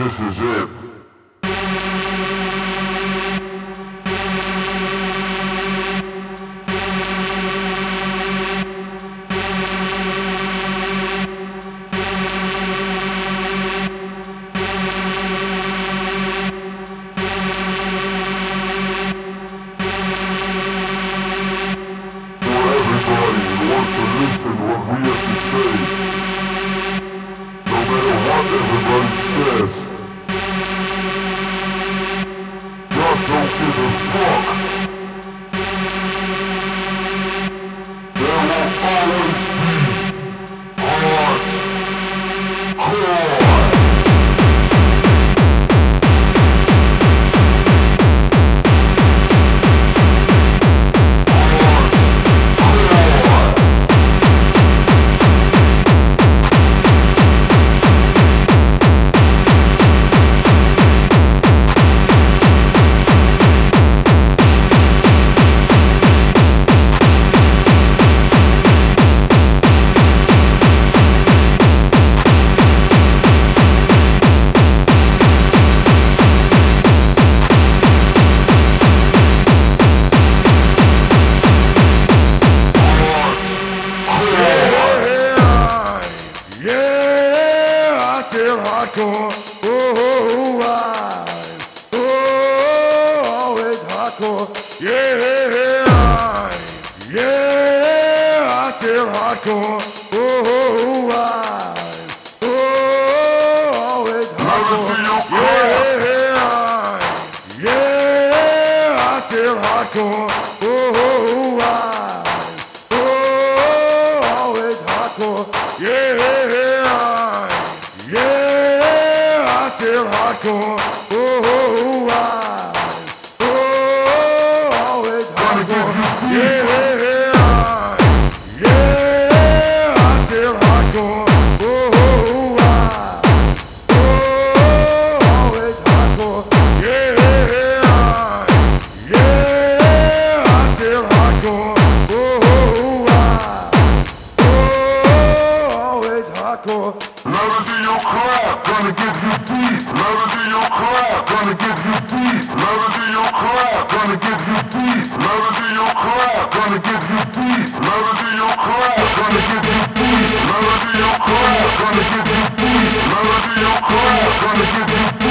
This is it. Hardcore, always hardcore, yeah, I feel hardcore, always hardcore, yeah, I feel hardcore, always hardcore, yeah, I feel hardcore, always hardcore, yeah, I feel hardcore, always hardcore, yeah, I feel hardcore, always hardcore. Let it be your crap, gonna give you beat. Let it be your crap, gonna give you beat. Let it be your crap, gonna give you beat. Let it be your crap, gonna give you beat. Let it be your crap, gonna give you beat. Let it be your crap, gonna give you beat. Let it be your crap, gonna give you beat.